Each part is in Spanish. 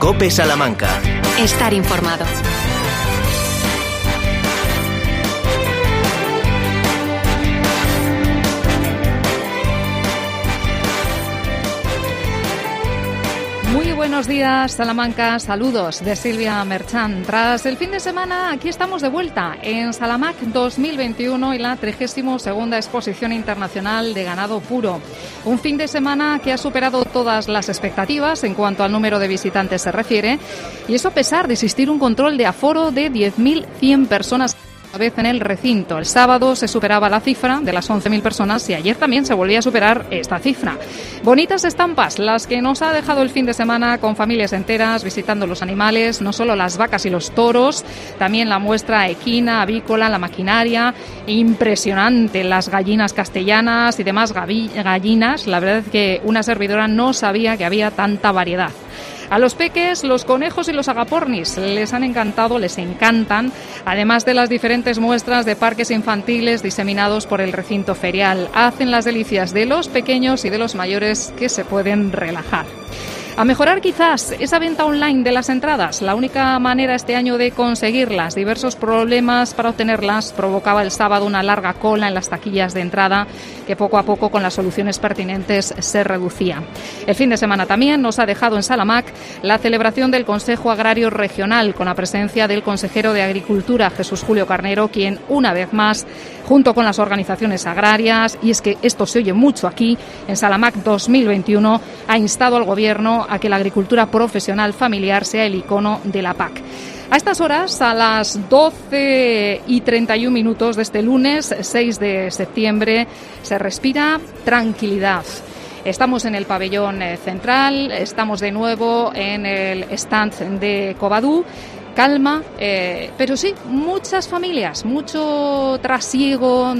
COPE Salamanca. Estar informado. Muy buenos días, Salamanca. Saludos de Silvia Merchán. Tras el fin de semana, aquí estamos de vuelta en Salamac 2021 y la 32ª Exposición Internacional de Ganado Puro. Un fin de semana que ha superado todas las expectativas en cuanto al número de visitantes se refiere, y eso a pesar de existir un control de aforo de 10.100 personas a vez en el recinto. El sábado se superaba la cifra de las 11.000 personas y ayer también se volvía a superar esta cifra. Bonitas estampas las que nos ha dejado el fin de semana, con familias enteras visitando los animales, no solo las vacas y los toros, también la muestra equina, avícola, la maquinaria. Impresionante las gallinas castellanas y demás gallinas. La verdad es que una servidora no sabía que había tanta variedad. A los peques, los conejos y los agapornis les han encantado, les encantan, además de las diferentes muestras de parques infantiles diseminados por el recinto ferial. Hacen las delicias de los pequeños y de los mayores, que se pueden relajar. A mejorar quizás esa venta online de las entradas. La única manera este año de conseguirlas, diversos problemas para obtenerlas, provocaba el sábado una larga cola en las taquillas de entrada que poco a poco con las soluciones pertinentes se reducía. El fin de semana también nos ha dejado en Salamac la celebración del Consejo Agrario Regional con la presencia del consejero de Agricultura, Jesús Julio Carnero, quien una vez más, junto con las organizaciones agrarias, y es que esto se oye mucho aquí, en Salamac 2021, ha instado al Gobierno a que la agricultura profesional familiar sea el icono de la PAC. A estas horas, a las 12:31 de este lunes 6 de septiembre, se respira tranquilidad. Estamos en el pabellón central, estamos de nuevo en el stand de Covadú. Calma, pero sí, muchas familias, mucho trasiego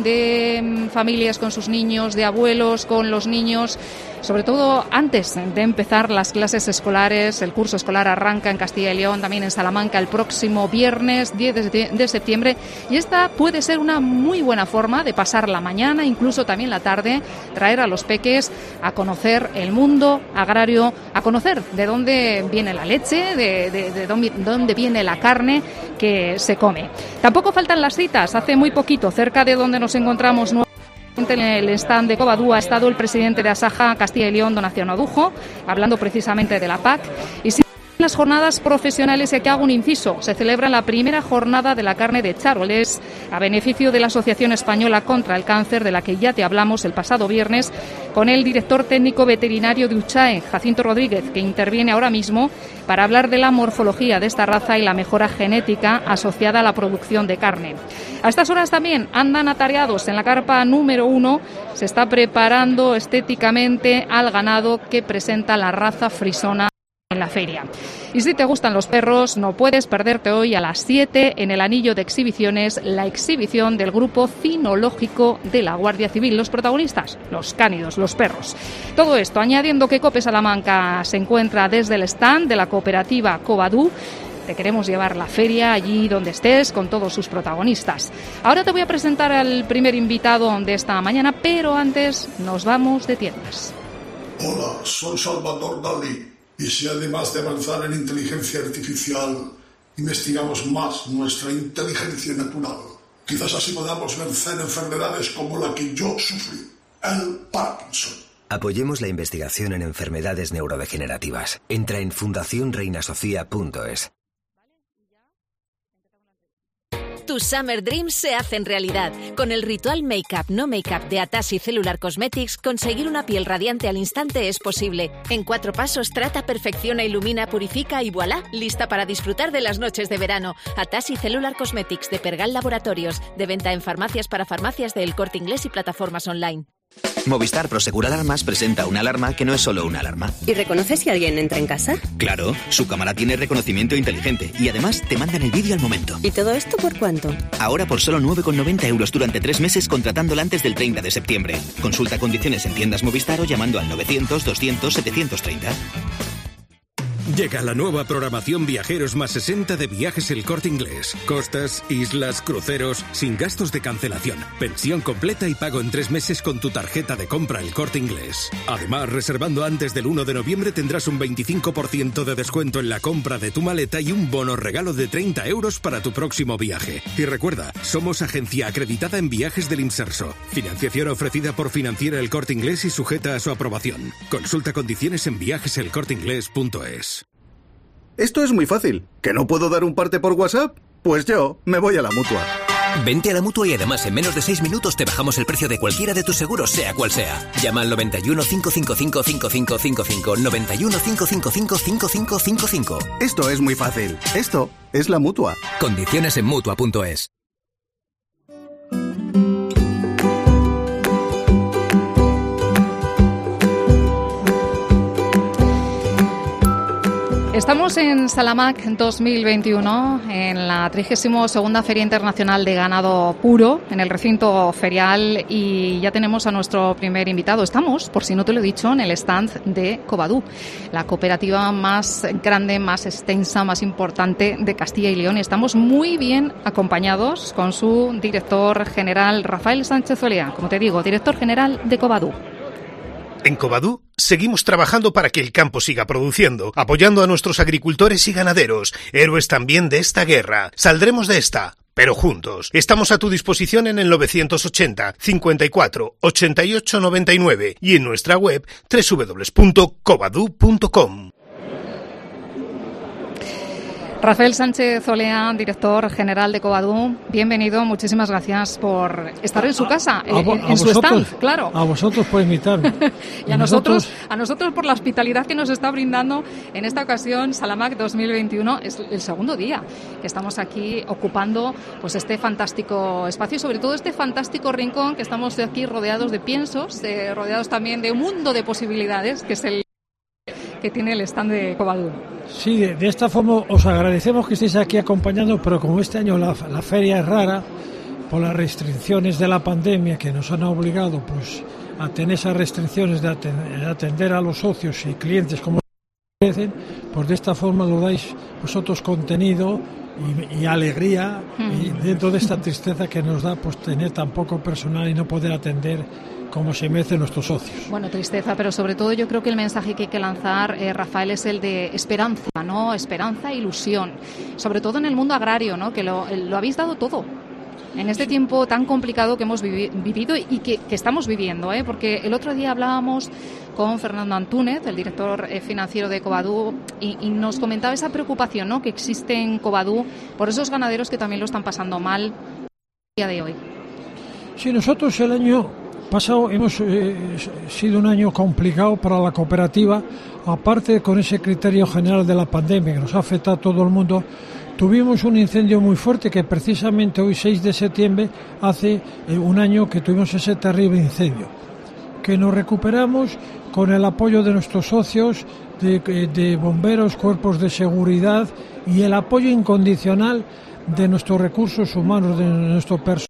de familias con sus niños, de abuelos con los niños, sobre todo antes de empezar las clases escolares. El curso escolar arranca en Castilla y León, también en Salamanca, el próximo viernes 10 de septiembre, y esta puede ser una muy buena forma de pasar la mañana, incluso también la tarde, traer a los peques a conocer el mundo agrario, a conocer de dónde viene la leche, de dónde viene la carne que se come. Tampoco faltan las citas. Hace muy poquito, cerca de donde nos encontramos en el stand de Covadú, ha estado el presidente de Asaja Castilla y León, don Aciano Adujo, hablando precisamente de la PAC. Y sí, las jornadas profesionales, y aquí hago un inciso, se celebra la primera jornada de la carne de Charoles a beneficio de la Asociación Española contra el Cáncer, de la que ya te hablamos el pasado viernes, con el director técnico veterinario de UCHAE, Jacinto Rodríguez, que interviene ahora mismo para hablar de la morfología de esta raza y la mejora genética asociada a la producción de carne. A estas horas también andan atareados en la carpa número 1, se está preparando estéticamente al ganado que presenta la raza frisona en la feria. Y si te gustan los perros, no puedes perderte hoy a las 7 en el anillo de exhibiciones la exhibición del grupo cinológico de la Guardia Civil. Los protagonistas, los cánidos, los perros. Todo esto añadiendo que COPE Salamanca se encuentra desde el stand de la cooperativa Covadú. Te queremos llevar la feria allí donde estés con todos sus protagonistas. Ahora te voy a presentar al primer invitado de esta mañana, pero antes nos vamos de tiendas. Hola, soy Salvador Dalí. Y si además de avanzar en inteligencia artificial, investigamos más nuestra inteligencia natural, quizás así podamos vencer enfermedades como la que yo sufrí, el Parkinson. Apoyemos la investigación en enfermedades neurodegenerativas. Entra en fundacionreinasofía.es. Tus Summer Dreams se hacen realidad. Con el ritual Make-up No Make-up de Atassi Cellular Cosmetics, conseguir una piel radiante al instante es posible. En 4 pasos, trata, perfecciona, ilumina, purifica y ¡voilá! Lista para disfrutar de las noches de verano. Atassi Cellular Cosmetics de Pergal Laboratorios. De venta en farmacias para farmacias de El Corte Inglés y plataformas online. Movistar Prosegur Alarmas presenta una alarma que no es solo una alarma. ¿Y reconoce si alguien entra en casa? Claro, su cámara tiene reconocimiento inteligente y además te mandan el vídeo al momento. ¿Y todo esto por cuánto? Ahora por solo 9,90 € durante 3 meses contratándola antes del 30 de septiembre. Consulta condiciones en tiendas Movistar o llamando al 900 200 730. Llega la nueva programación Viajeros más 60 de Viajes El Corte Inglés. Costas, islas, cruceros, sin gastos de cancelación. Pensión completa y pago en 3 meses con tu tarjeta de compra El Corte Inglés. Además, reservando antes del 1 de noviembre tendrás un 25% de descuento en la compra de tu maleta y un bono regalo de 30 euros para tu próximo viaje. Y recuerda, somos agencia acreditada en viajes del Imserso. Financiación ofrecida por Financiera El Corte Inglés y sujeta a su aprobación. Consulta condiciones en viajeselcorteingles.es. Esto es muy fácil. ¿Que no puedo dar un parte por WhatsApp? Pues yo me voy a la Mutua. Vente a la Mutua y además en menos de 6 minutos te bajamos el precio de cualquiera de tus seguros, sea cual sea. Llama al 91 555 5555, 91 555 5555. Esto es muy fácil. Esto es la Mutua. Condiciones en Mutua.es. Estamos en Salamac 2021, en la 32ª Feria Internacional de Ganado Puro, en el recinto ferial, y ya tenemos a nuestro primer invitado. Estamos, por si no te lo he dicho, en el stand de Covadú, la cooperativa más grande, más extensa, más importante de Castilla y León. Y estamos muy bien acompañados con su director general, Rafael Sánchez Olea, como te digo, director general de Covadú. En Covadú seguimos trabajando para que el campo siga produciendo, apoyando a nuestros agricultores y ganaderos, héroes también de esta guerra. Saldremos de esta, pero juntos. Estamos a tu disposición en el 980 54 88 99 y en nuestra web www.covadú.com. Rafael Sánchez Olea, director general de Covadú, bienvenido, muchísimas gracias por estar en su casa, en su stand, claro. A vosotros por invitarme. Y a nosotros por la hospitalidad que nos está brindando en esta ocasión. Salamac 2021 es el segundo día que estamos aquí ocupando pues este fantástico espacio y sobre todo este fantástico rincón que estamos aquí rodeados de piensos, rodeados también de un mundo de posibilidades que es el que tiene el stand de Covadú. Sí, de esta forma os agradecemos que estéis aquí acompañando, pero como este año la feria es rara, por las restricciones de la pandemia que nos han obligado pues a tener esas restricciones de atender a los socios y clientes como merecen, pues de esta forma lo dais vosotros contenido y alegría y dentro de esta tristeza que nos da pues tener tan poco personal y no poder atender como se merecen nuestros socios. Bueno, tristeza, pero sobre todo yo creo que el mensaje que hay que lanzar, Rafael, es el de esperanza, ¿no? Esperanza e ilusión, sobre todo en el mundo agrario, ¿no? Que lo habéis dado todo en este tiempo tan complicado que hemos vivido y que estamos viviendo, porque el otro día hablábamos con Fernando Antúnez, el director financiero de Covadú, y nos comentaba esa preocupación, ¿no? Que existe en Covadú por esos ganaderos que también lo están pasando mal el día de hoy. Sí, nosotros el año pasado hemos sido un año complicado para la cooperativa, aparte con ese criterio general de la pandemia que nos ha afectado a todo el mundo. Tuvimos un incendio muy fuerte que precisamente hoy 6 de septiembre hace un año que tuvimos ese terrible incendio, que nos recuperamos con el apoyo de nuestros socios, de bomberos, cuerpos de seguridad y el apoyo incondicional de nuestros recursos humanos, de nuestro personal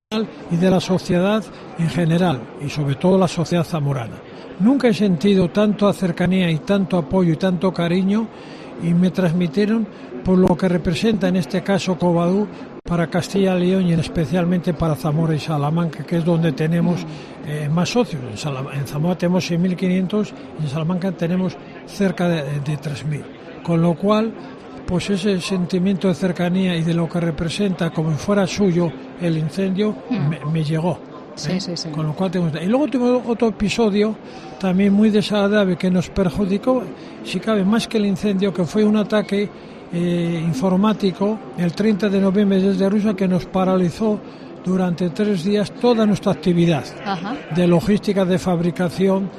y de la sociedad en general y sobre todo la sociedad zamorana. Nunca he sentido tanta cercanía y tanto apoyo y tanto cariño y me transmitieron por lo que representa en este caso Covadú para Castilla y León y especialmente para Zamora y Salamanca, que es donde tenemos más socios. En Zamora tenemos 6.500 y en Salamanca tenemos cerca de 3.000, con lo cual pues ese sentimiento de cercanía y de lo que representa como si fuera suyo el incendio me llegó. Sí. Con lo cual y luego tuvimos otro episodio también muy desagradable que nos perjudicó, si cabe, más que el incendio, que fue un ataque informático el 30 de noviembre desde Rusia que nos paralizó durante 3 días toda nuestra actividad. Ajá. De logística, de fabricación,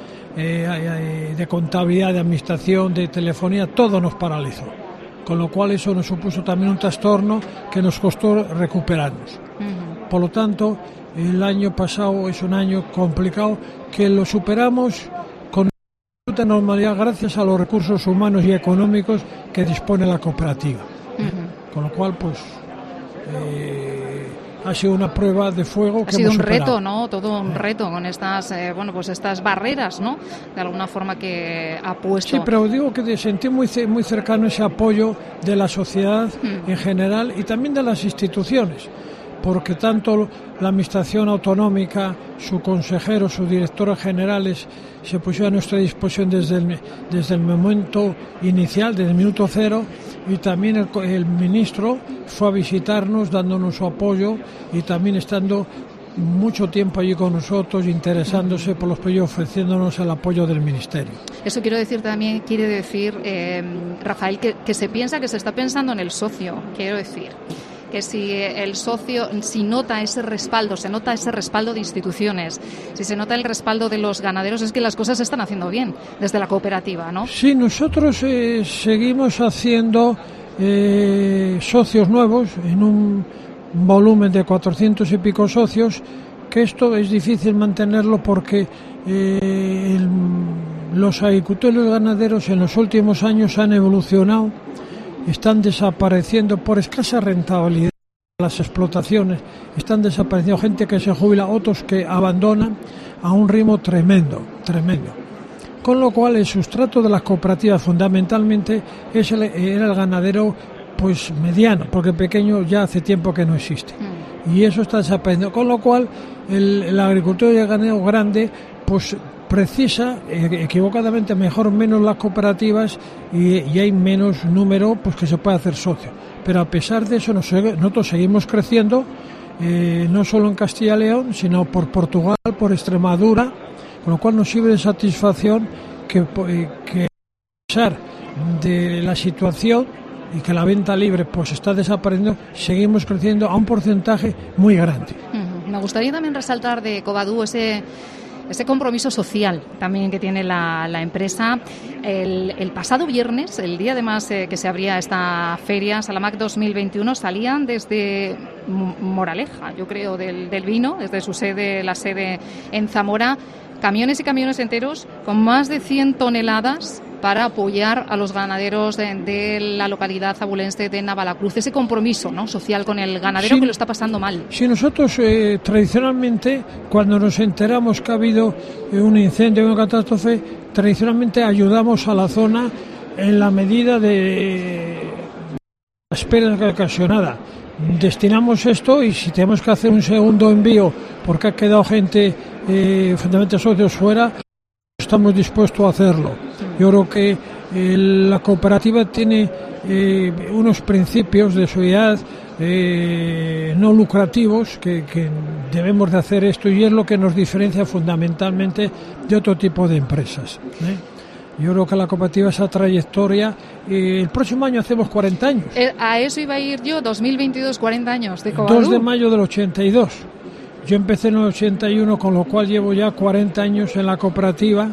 de contabilidad, de administración, de telefonía, todo nos paralizó. Con lo cual eso nos supuso también un trastorno que nos costó recuperarnos. Por lo tanto, el año pasado es un año complicado que lo superamos con absoluta normalidad gracias a los recursos humanos y económicos que dispone la cooperativa. Con lo cual, pues, ha sido una prueba de fuego. Ha sido un reto, ¿no? Todo un reto con estas, estas barreras, ¿no? De alguna forma que ha puesto. Sí, pero digo que sentí muy cercano ese apoyo de la sociedad en general y también de las instituciones, porque tanto la Administración Autonómica, su consejero, sus directores generales se pusieron a nuestra disposición desde el momento inicial, desde el minuto cero, y también el ministro fue a visitarnos dándonos su apoyo y también estando mucho tiempo allí con nosotros, interesándose por los proyectos, ofreciéndonos el apoyo del Ministerio. Eso quiere decir, Rafael, que se está pensando en el socio, quiero decir. Que si el socio, si nota ese respaldo, se nota ese respaldo de instituciones, si se nota el respaldo de los ganaderos, es que las cosas se están haciendo bien desde la cooperativa, ¿no? Sí, nosotros seguimos haciendo socios nuevos en un volumen de 400 y pico socios, que esto es difícil mantenerlo porque los agricultores y los ganaderos en los últimos años han evolucionado. Están desapareciendo por escasa rentabilidad las explotaciones, están desapareciendo gente que se jubila, otros que abandonan a un ritmo tremendo. Con lo cual el sustrato de las cooperativas fundamentalmente era el ganadero pues mediano, porque pequeño ya hace tiempo que no existe. Y eso está desapareciendo, con lo cual el agricultor y el ganadero grande pues precisa equivocadamente menos las cooperativas y hay menos número pues que se puede hacer socio. Pero a pesar de eso nosotros seguimos creciendo, no solo en Castilla y León, sino por Portugal, por Extremadura, con lo cual nos sirve de satisfacción que a pesar de la situación y que la venta libre pues está desapareciendo, seguimos creciendo a un porcentaje muy grande. Me gustaría también resaltar de Covadú ese compromiso social también que tiene la empresa. El pasado viernes, el día además que se abría esta feria, Salamac 2021, salían desde Moraleja, yo creo, del vino, desde su sede, la sede en Zamora, camiones y camiones enteros con más de 100 toneladas para apoyar a los ganaderos de la localidad abulense de Navalacruz. Ese compromiso, ¿no?, social con el ganadero, sí, que lo está pasando mal. Sí, nosotros tradicionalmente, cuando nos enteramos que ha habido un incendio, una catástrofe, tradicionalmente ayudamos a la zona en la medida de las pérdidas ocasionadas. Destinamos esto y si tenemos que hacer un segundo envío porque ha quedado gente, fundamentalmente socios, fuera, estamos dispuestos a hacerlo. Yo creo que la cooperativa tiene unos principios de sociedad no lucrativos que debemos de hacer esto, y es lo que nos diferencia fundamentalmente de otro tipo de empresas. Yo creo que la cooperativa, esa trayectoria, el próximo año hacemos 40 años. A eso iba a ir yo, 2022, 40 años de Covadú. 2 de mayo del 82. Yo empecé en el 81, con lo cual llevo ya 40 años en la cooperativa.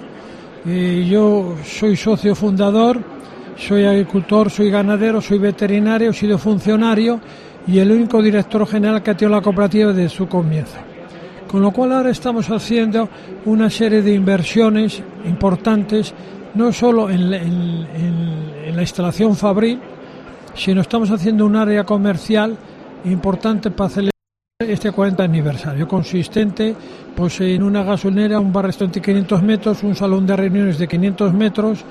Yo soy socio fundador, soy agricultor, soy ganadero, soy veterinario, he sido funcionario y el único director general que ha tenido la cooperativa desde su comienzo. Con lo cual ahora estamos haciendo una serie de inversiones importantes, no solo en la instalación fabril, sino estamos haciendo un área comercial importante para celebrar este 40 aniversario, consistente pues en una gasolinera, un bar-restaurante de 500 metros, un salón de reuniones de 500 metros,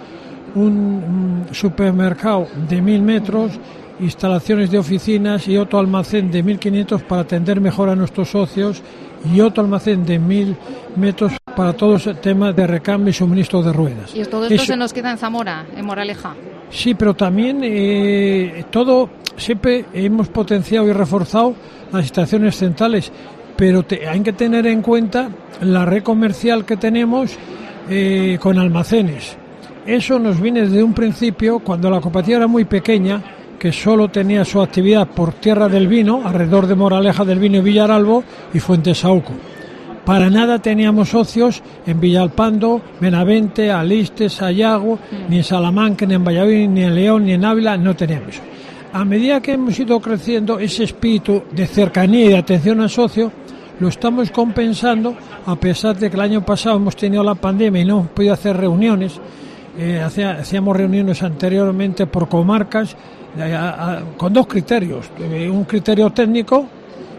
un supermercado de 1000 metros, instalaciones de oficinas y otro almacén de 1500 para atender mejor a nuestros socios, y otro almacén de 1000 metros para todo ese tema de recambio y suministro de ruedas. ¿Y todo esto se nos queda en Zamora, en Moraleja? Sí, pero también todo siempre hemos potenciado y reforzado las instalaciones centrales, pero hay que tener en cuenta la red comercial que tenemos con almacenes. Eso nos viene desde un principio, cuando la cooperativa era muy pequeña, que solo tenía su actividad por Tierra del Vino, alrededor de Moraleja del Vino y Villaralbo y Fuentesauco. Para nada teníamos socios en Villalpando, Benavente, Aliste, Sayago, ni en Salamanca, ni en Valladolid, ni en León, ni en Ávila, no teníamos. A medida que hemos ido creciendo, ese espíritu de cercanía y de atención al socio lo estamos compensando, a pesar de que el año pasado hemos tenido la pandemia y no hemos podido hacer reuniones. Hacíamos reuniones anteriormente por comarcas con 2 criterios. Un criterio técnico,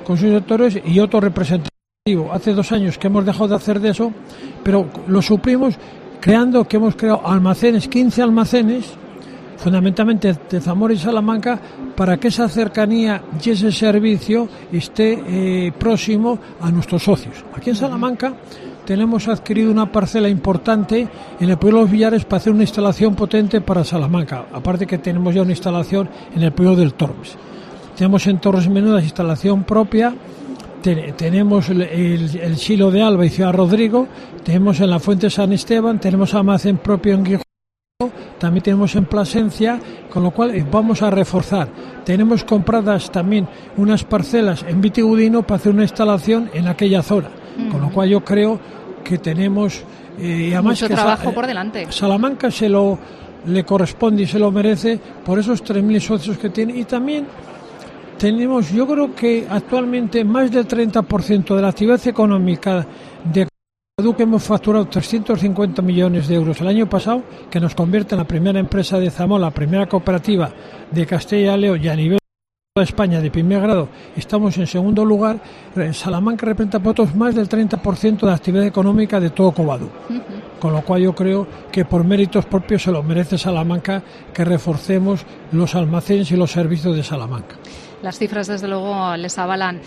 Consejo de Toros y otro representativo. Hace 2 años que hemos dejado de hacer de eso, pero lo suprimos creando que hemos creado almacenes, 15 almacenes, fundamentalmente de Zamora y Salamanca, para que esa cercanía y ese servicio esté próximo a nuestros socios. Aquí en Salamanca tenemos adquirido una parcela importante en el pueblo de Los Villares para hacer una instalación potente para Salamanca, aparte que tenemos ya una instalación en el pueblo del Tormes. Tenemos en Torres Menudas instalación propia, tenemos el Silo de Alba y Ciudad Rodrigo, tenemos en la Fuente San Esteban, tenemos almacén propio en Guijuelo, también tenemos en Plasencia, con lo cual vamos a reforzar. Tenemos compradas también unas parcelas en Vitigudino para hacer una instalación en aquella zona, con lo cual yo creo que tenemos y además mucho que trabajo por delante. Salamanca le corresponde y se lo merece por esos 3.000 socios que tiene, y también tenemos, yo creo que actualmente más del 30% de la actividad económica de Covadú, que hemos facturado 350 millones de euros el año pasado, que nos convierte en la primera empresa de Zamora, la primera cooperativa de Castilla y León, y a nivel de España de primer grado estamos en segundo lugar. Salamanca representa por otros más del 30% de la actividad económica de todo Covadú. Con lo cual yo creo que por méritos propios se lo merece Salamanca que reforcemos los almacenes y los servicios de Salamanca. Las cifras, desde luego, les avalan.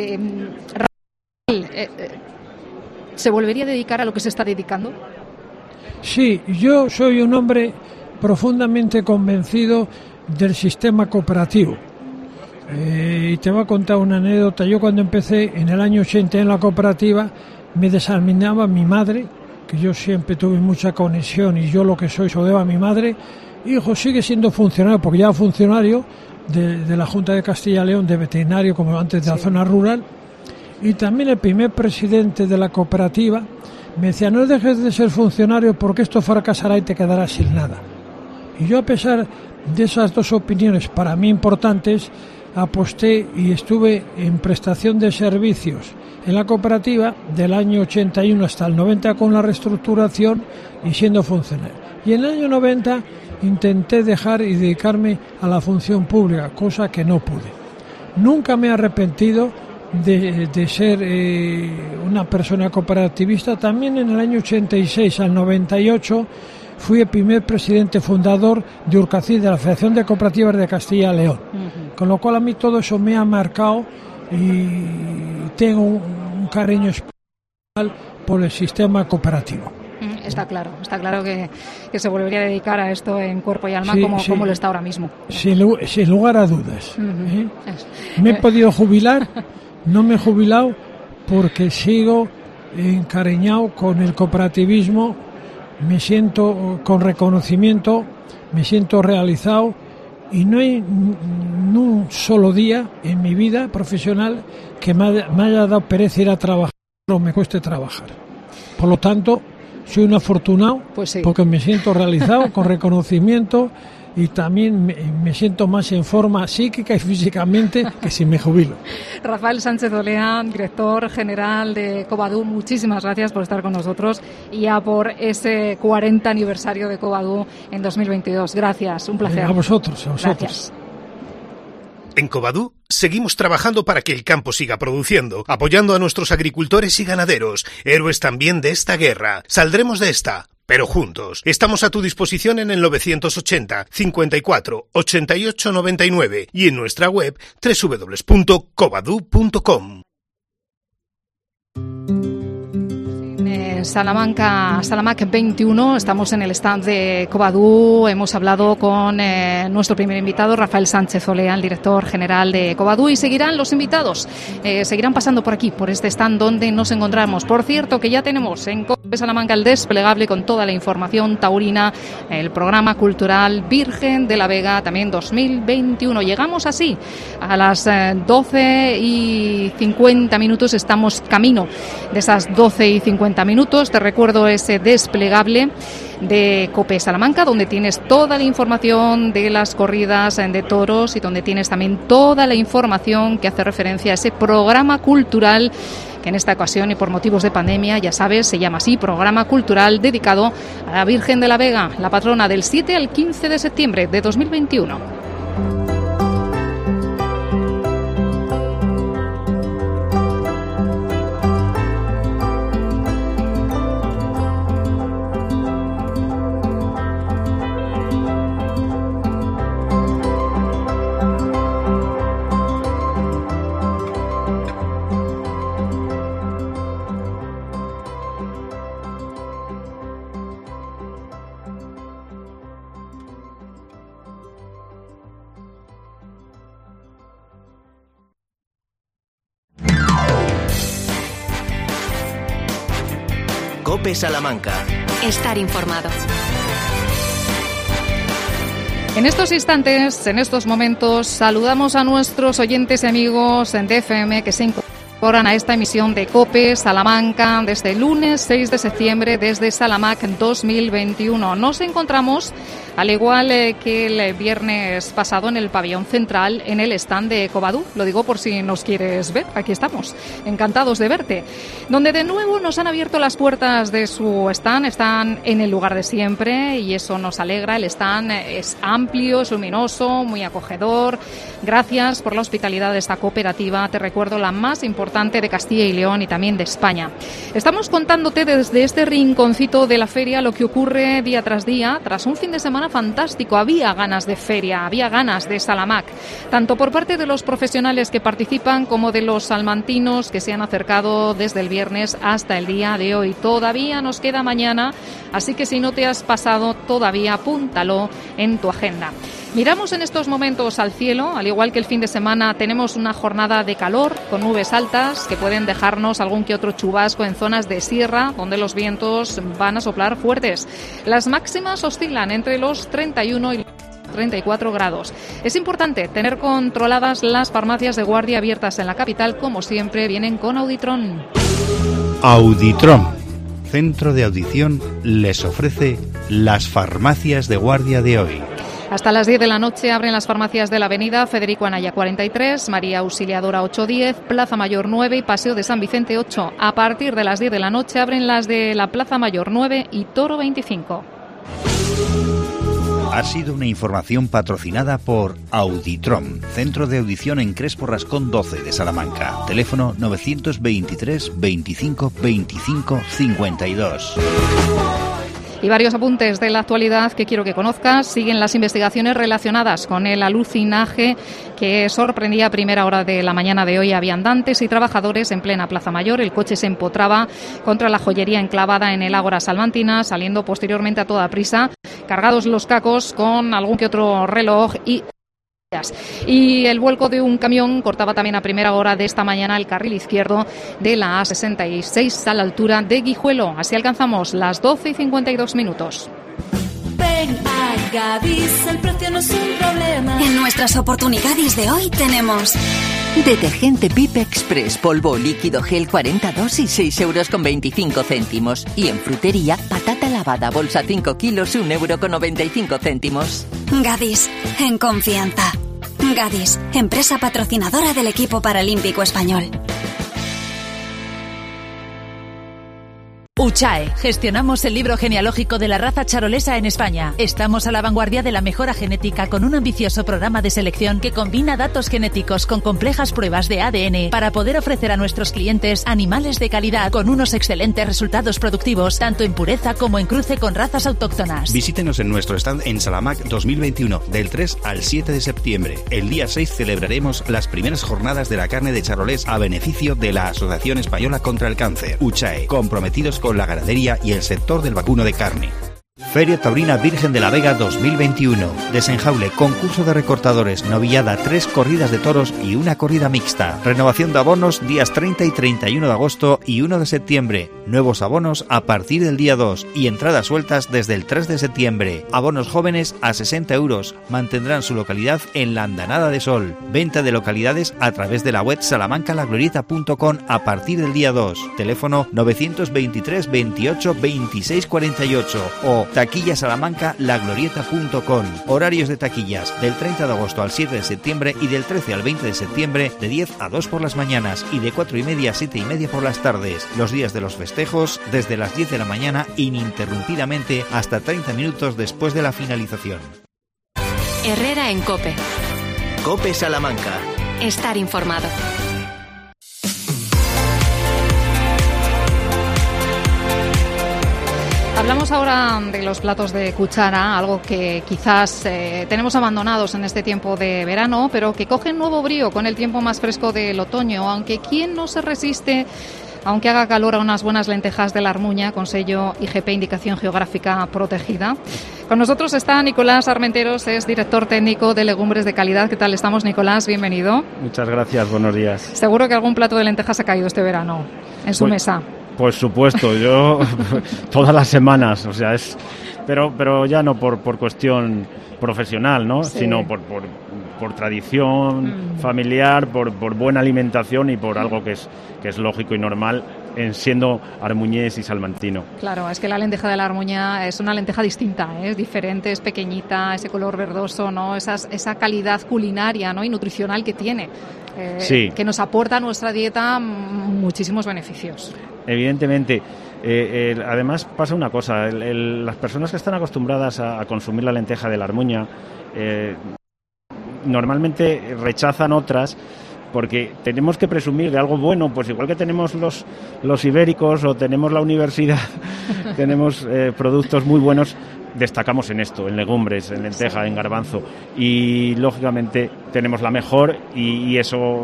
¿Se volvería a dedicar a lo que se está dedicando? Sí, yo soy un hombre profundamente convencido del sistema cooperativo. Y te voy a contar una anécdota. Yo cuando empecé en el año 80 en la cooperativa, me desaminaba mi madre, que yo siempre tuve mucha conexión y yo lo que soy se lo debo a mi madre. Hijo, sigue siendo funcionario, porque ya funcionario de la Junta de Castilla y León, de veterinario, como antes de la zona rural, y también el primer presidente de la cooperativa me decía: no dejes de ser funcionario porque esto fracasará y te quedarás sin nada. Y yo, a pesar de esas dos opiniones para mí importantes, aposté y estuve en prestación de servicios en la cooperativa del año 81 hasta el 90 con la reestructuración y siendo funcionario. Y en el año 90 intenté dejar y dedicarme a la función pública, cosa que no pude. Nunca me he arrepentido de ser una persona cooperativista. También en el año 86 al 98 fui el primer presidente fundador de Urcacid, de la Federación de Cooperativas de Castilla y León. Con lo cual a mí todo eso me ha marcado y tengo un cariño especial por el sistema cooperativo. Está claro que se volvería a dedicar a esto en cuerpo y alma, como lo está ahora mismo. Sin lugar a dudas. Me he podido jubilar, no me he jubilado porque sigo encariñado con el cooperativismo, me siento con reconocimiento, me siento realizado, y no hay un solo día en mi vida profesional que me haya dado pereza ir a trabajar o me cueste trabajar. Por lo tanto, soy un afortunado, pues sí, porque me siento realizado, con reconocimiento, y también me siento más en forma psíquica y físicamente que si me jubilo. Rafael Sánchez Olea, director general de Covadú, muchísimas gracias por estar con nosotros y ya por ese 40 aniversario de Covadú en 2022. Gracias, un placer. A vosotros. Gracias. En Covadú seguimos trabajando para que el campo siga produciendo, apoyando a nuestros agricultores y ganaderos, héroes también de esta guerra. Saldremos de esta, pero juntos. Estamos a tu disposición en el 980 54 88 99 y en nuestra web www.covadú.com. Salamanca 21, estamos en el stand de Covadú. Hemos hablado con nuestro primer invitado, Rafael Sánchez Olea, el director general de Covadú, y seguirán los invitados, seguirán pasando por aquí, por este stand donde nos encontramos. Por cierto, que ya tenemos en Cope Salamanca el desplegable con toda la información taurina, el programa cultural Virgen de la Vega, también 2021. Llegamos así a las 12:50, estamos camino de esas 12:50 minutos. Te recuerdo ese desplegable de Cope Salamanca, donde tienes toda la información de las corridas de toros y donde tienes también toda la información que hace referencia a ese programa cultural que en esta ocasión y por motivos de pandemia, ya sabes, se llama así, programa cultural dedicado a la Virgen de la Vega, la patrona, del 7 al 15 de septiembre de 2021. COPE Salamanca. Estar informado. En estos instantes, en estos momentos, saludamos a nuestros oyentes y amigos de FM que se incorporan a esta emisión de COPE Salamanca desde el lunes 6 de septiembre, desde Salamac 2021. Nos encontramos, al igual que el viernes pasado, en el pabellón central, en el stand de Covadú. Lo digo por si nos quieres ver. Aquí estamos, encantados de verte. Donde de nuevo nos han abierto las puertas de su stand. Están en el lugar de siempre y eso nos alegra. El stand es amplio, es luminoso, muy acogedor. Gracias por la hospitalidad de esta cooperativa. Te recuerdo, la más importante de Castilla y León y también de España. Estamos contándote desde este rinconcito de la feria lo que ocurre día tras día, tras un fin de semana fantástico. Había ganas de feria, había ganas de Salamac, tanto por parte de los profesionales que participan como de los salmantinos que se han acercado desde el viernes hasta el día de hoy. Todavía nos queda mañana, así que si no te has pasado todavía, apúntalo en tu agenda. Miramos en estos momentos al cielo. Al igual que el fin de semana, tenemos una jornada de calor con nubes altas que pueden dejarnos algún que otro chubasco en zonas de sierra donde los vientos van a soplar fuertes. Las máximas oscilan entre los 31 y 34 grados. Es importante tener controladas las farmacias de guardia abiertas en la capital. Como siempre, vienen con Auditron. Auditron, centro de audición, les ofrece las farmacias de guardia de hoy. Hasta las 10 de la noche abren las farmacias de la avenida Federico Anaya 43, María Auxiliadora 810, Plaza Mayor 9 y Paseo de San Vicente 8. A partir de las 10 de la noche abren las de la Plaza Mayor 9 y Toro 25. Ha sido una información patrocinada por Auditron, centro de audición en Crespo Rascón 12 de Salamanca. Teléfono 923 25 25 52. Y varios apuntes de la actualidad que quiero que conozcas. Siguen las investigaciones relacionadas con el alucinaje que sorprendía a primera hora de la mañana de hoy a viandantes y trabajadores en plena Plaza Mayor. El coche se empotraba contra la joyería enclavada en el Ágora Salmantina, saliendo posteriormente a toda prisa, cargados los cacos con algún que otro reloj y el vuelco de un camión cortaba también a primera hora de esta mañana el carril izquierdo de la A66 a la altura de Guijuelo. Así alcanzamos las 12:52. Ven a Gadis, el precio no es un problema. En nuestras oportunidades de hoy tenemos detergente Pip Express, polvo líquido gel 42 y 6,25 €. Y en frutería, patata lavada, bolsa 5 kilos, 1,95 €. Gadis, en confianza. Gadis, empresa patrocinadora del equipo paralímpico español. UCHAE. Gestionamos el libro genealógico de la raza charolesa en España. Estamos a la vanguardia de la mejora genética con un ambicioso programa de selección que combina datos genéticos con complejas pruebas de ADN para poder ofrecer a nuestros clientes animales de calidad con unos excelentes resultados productivos, tanto en pureza como en cruce con razas autóctonas. Visítenos en nuestro stand en Salamac 2021, del 3 al 7 de septiembre. El día 6 celebraremos las primeras jornadas de la carne de charolés a beneficio de la Asociación Española contra el Cáncer. UCHAE, comprometidos con la ganadería y el sector del vacuno de carne. Feria Taurina Virgen de la Vega 2021. Desenjaule, concurso de recortadores, novillada, 3 corridas de toros y una corrida mixta. Renovación de abonos días 30 y 31 de agosto y 1 de septiembre. Nuevos abonos a partir del día 2 y entradas sueltas desde el 3 de septiembre. Abonos jóvenes a 60 €. Mantendrán su localidad en la Andanada de Sol. Venta de localidades a través de la web salamancalaglorieta.com a partir del día 2. Teléfono 923 28 26 48 o taquillasalamanca.laglorieta.com. Horarios de taquillas del 30 de agosto al 7 de septiembre y del 13 al 20 de septiembre de 10 a 2 por las mañanas y de 4:30 a 7:30 por las tardes. Los días de los festejos desde las 10 de la mañana ininterrumpidamente hasta 30 minutos después de la finalización. Herrera en COPE. COPE Salamanca. Estar informado. Hablamos ahora de los platos de cuchara, algo que quizás tenemos abandonados en este tiempo de verano, pero que cogen nuevo brío con el tiempo más fresco del otoño, aunque ¿quién no se resiste, aunque haga calor, a unas buenas lentejas de la Armuña con sello IGP, indicación geográfica protegida? Con nosotros está Nicolás Armenteros, es director técnico de Legumbres de Calidad. ¿Qué tal estamos, Nicolás? Bienvenido. Muchas gracias, buenos días. Seguro que algún plato de lentejas ha caído este verano en su mesa. Por supuesto, yo todas las semanas, o sea, pero ya no por cuestión profesional, ¿no? Sí. Sino por tradición familiar, por buena alimentación y por algo que es lógico y normal en siendo armuñés y salmantino. Claro, es que la lenteja de la Armuña es una lenteja distinta, es diferente, es pequeñita, ese color verdoso, ¿no? Esa calidad culinaria, ¿no? Y nutricional que tiene, sí, que nos aporta a nuestra dieta muchísimos beneficios. Evidentemente. Además pasa una cosa, las personas que están acostumbradas a consumir la lenteja de la Armuña normalmente rechazan otras porque tenemos que presumir de algo bueno, pues igual que tenemos los ibéricos o tenemos la universidad, tenemos productos muy buenos, destacamos en esto, en legumbres, en lenteja, en garbanzo, y lógicamente tenemos la mejor y eso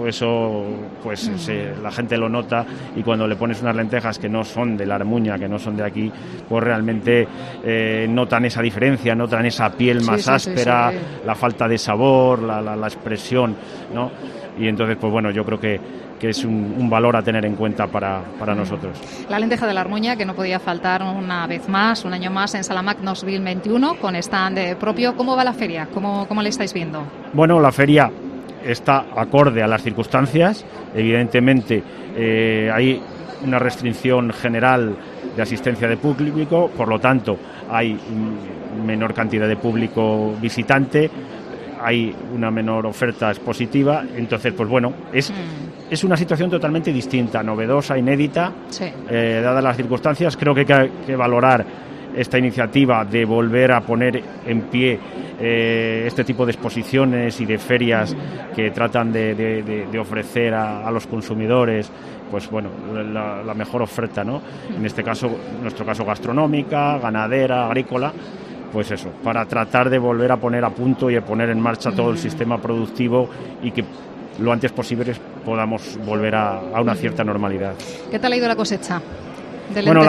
pues la gente lo nota, y cuando le pones unas lentejas que no son de la Armuña, que no son de aquí, pues realmente notan esa diferencia, notan esa piel más áspera, la falta de sabor, la expresión, ¿no? Y entonces, pues bueno, yo creo que es un valor a tener en cuenta para nosotros. La lenteja de la Armuña, que no podía faltar una vez más, un año más en Salamac 2021, con stand propio. ¿Cómo va la feria? ¿Cómo le estáis viendo? Bueno, la feria está acorde a las circunstancias. Evidentemente, hay una restricción general de asistencia de público, por lo tanto, hay menor cantidad de público visitante, hay una menor oferta expositiva, entonces pues bueno, es una situación totalmente distinta, novedosa, inédita, sí. Dadas las circunstancias. Creo que hay que valorar esta iniciativa de volver a poner en pie este tipo de exposiciones y de ferias que tratan de ofrecer a los consumidores, pues bueno, la mejor oferta, ¿no? En este caso, en nuestro caso, gastronómica, ganadera, agrícola. Pues eso, para tratar de volver a poner a punto y a poner en marcha todo el sistema productivo y que lo antes posible podamos volver a una cierta normalidad. ¿Qué tal ha ido la cosecha de lenteja? Bueno,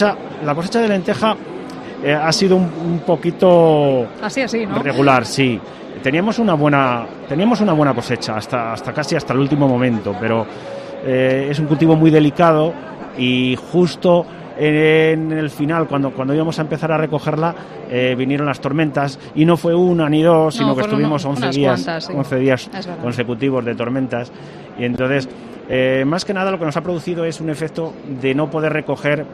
la cosecha de lenteja ha sido un poquito así, ¿no? Regular, sí. Teníamos una buena cosecha hasta casi hasta el último momento, pero es un cultivo muy delicado y justo en el final, cuando íbamos a empezar a recogerla, vinieron las tormentas, y no fue una ni dos, sino que estuvimos 11 días consecutivos de tormentas, y entonces más que nada lo que nos ha producido es un efecto de no poder recoger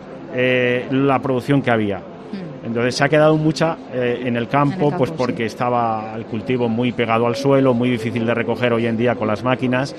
la producción que había. Entonces se ha quedado mucha en el campo, pues porque estaba el cultivo muy pegado al suelo, muy difícil de recoger hoy en día con las máquinas.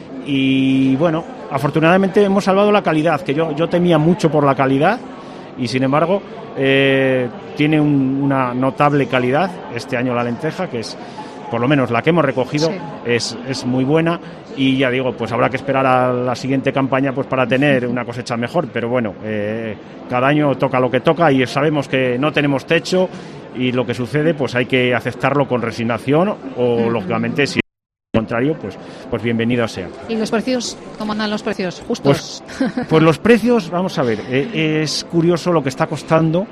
Y bueno, afortunadamente hemos salvado la calidad, que yo temía mucho por la calidad, y sin embargo tiene una notable calidad este año la lenteja, que es por lo menos la que hemos recogido, sí. es muy buena, y ya digo, pues habrá que esperar a la siguiente campaña pues para tener una cosecha mejor, pero bueno, cada año toca lo que toca y sabemos que no tenemos techo, y lo que sucede pues hay que aceptarlo con resignación o lógicamente si contrario, pues bienvenido sea. ¿Y los precios? ¿Cómo andan los precios? ¿Justos? Pues los precios, vamos a ver, es curioso lo que está costando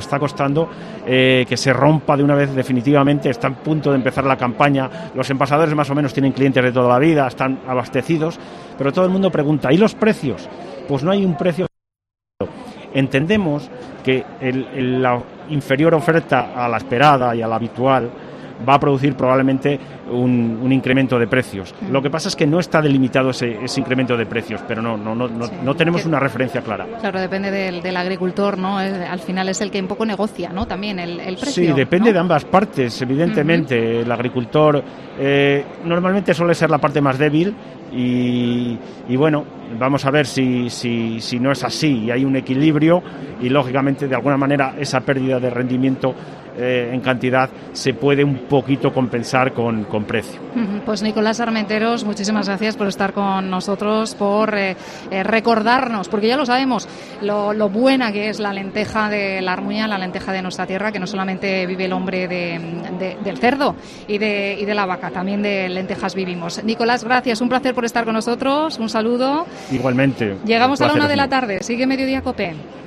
que se rompa de una vez definitivamente. Está a punto de empezar la campaña, los envasadores más o menos tienen clientes de toda la vida, están abastecidos, pero todo el mundo pregunta, ¿y los precios? Pues no hay un precio. Entendemos que la inferior oferta a la esperada y a la habitual va a producir probablemente un incremento de precios. Lo que pasa es que no está delimitado ese incremento de precios, pero no tenemos una referencia clara. Claro, depende del agricultor, ¿no? Al final es el que un poco negocia, ¿no? También el precio. Sí, depende, ¿no?, de ambas partes, evidentemente. El agricultor normalmente suele ser la parte más débil y bueno, vamos a ver si no es así y hay un equilibrio y lógicamente de alguna manera esa pérdida de rendimiento en cantidad se puede un poquito compensar con precio. Pues Nicolás Armenteros, muchísimas gracias por estar con nosotros, por recordarnos, porque ya lo sabemos, lo buena que es la lenteja de la Armuña, la lenteja de nuestra tierra, que no solamente vive el hombre del cerdo y de la vaca, también de lentejas vivimos. Nicolás, gracias, un placer por estar con nosotros, un saludo. Igualmente. Llegamos a la 1 de la tarde, sigue Mediodía COPE.